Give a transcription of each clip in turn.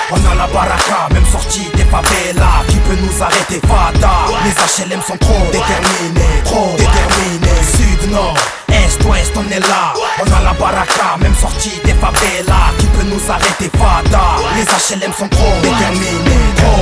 On a la baraka, même sortie des favelas. Qui peut nous arrêter, fada? Les HLM sont trop déterminés, Sud, nord, est, ouest, on est là. On a la baraka, même sortie des favelas. Qui peut nous arrêter, fada? Les HLM sont trop déterminés,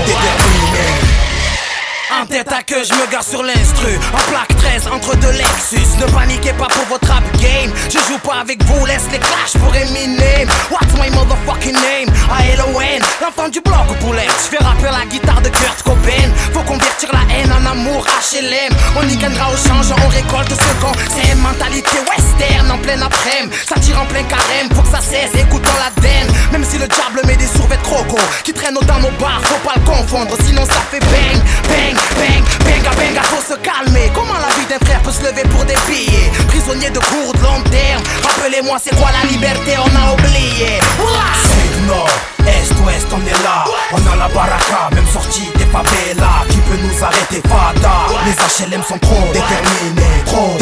En tête à queue, je me gare sur l'instru. En plaque 13 entre deux Lexus. Ne paniquez pas pour votre rap game. Je joue pas avec vous, laisse les clashs pour Eminem. What's my motherfucking name? A-L-O-N, l'enfant du bloc au poulet. Je fais rapper la guitare de Kurt Cobain. Faut convertir la haine en amour, HLM. On y gagnera au change, on récolte ce qu'on. C'est une mentalité western en plein après-midi. Ça tire en plein carême, faut que ça cesse, écoutons la den. Même si le diable met des survêtements croco qui traînent dans nos bars, faut pas le confondre. Sinon ça fait bang, bang. Benga, faut se calmer. Comment la vie d'un frère peut se lever pour des billets? Prisonnier de cours de long terme. Rappelez-moi c'est quoi la liberté, on a oublié. Sud, nord, est, ouest, on est là. On a la baraka, même sortie des favelas. Qui peut nous arrêter, fada? Les HLM sont trop déterminés,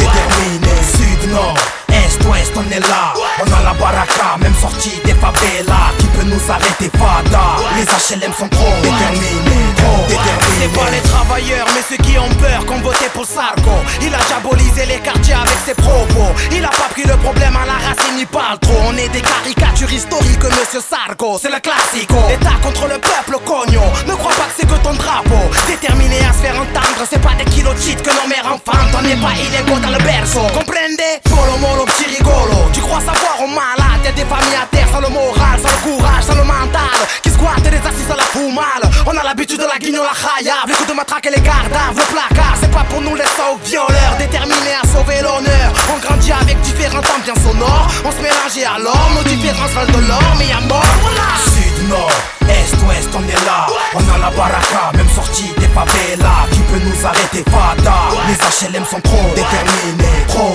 Sud, nord, est, ouest, on est là. On a la baraka, même sortie des favelas. Qui peut nous arrêter, fada? Les HLM sont trop déterminés, C'est pas les travailleurs, mais ceux qui ont peur, qu'on voté pour Sarko. Il a diabolisé les quartiers avec ses propos. Il a pas pris le problème à la racine, il parle trop. On est des caricatures historiques, monsieur Sarko. C'est le classico. L'État contre le peuple, cogno. Ne crois pas que c'est que ton drapeau. Déterminé à se faire entendre, c'est pas des kilos de shit que nos mères enfantent. On n'est pas illégaux dans le berceau. Comprende? Polo molo, petit rigolo. Tu crois savoir au malade? Y'a des familles à terre sans le moral, sans le courage, sans le mental. Qui squattent des assises à la foumale. On a l'habitude de la guignon, la khaya. Les coups de matraque et les gardaves, le placard. C'est pas pour nous les sauts violeurs. Déterminés à sauver l'honneur. On grandit avec différents temps bien sonores. On se mélange et alors nos différences valent de l'or. Mais y'a mort, voilà. Sud, nord, est, ouest, on est là. On a la baraka, même sortie des favelas. Qui peut nous arrêter, fada? Les HLM sont trop déterminés,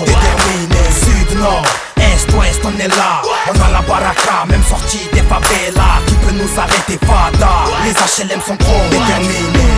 Sud, nord, est, ouest, on est là. On a la baraka, même sortie des favelas. Qui peut nous arrêter, fada? Les HLM sont trop déterminés,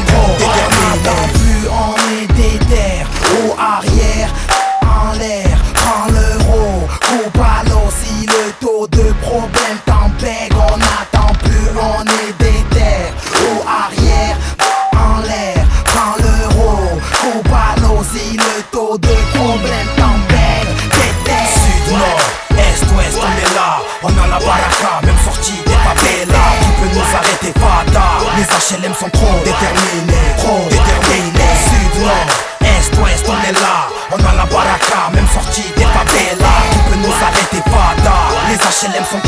Plus on est déter, haut arrière, en l'air, prends l'euro, coupe à l'eau. Si le taux de problème t'empêche, on attend plus, on est déter, haut arrière, en l'air, prends l'euro, coupe à l'eau. Si le taux de problème t'empêche, déter. Sud, nord, est, ouest, on est là. On a la baraka, même sortie des favelas. Qui peut nous arrêter, fada? Les HLM sont trop déterminés, Sud, nord, est, ouest, on est là. On a la baraka, même sortie des favelas. Qui peut nous arrêter, fada? Les HLM sont trop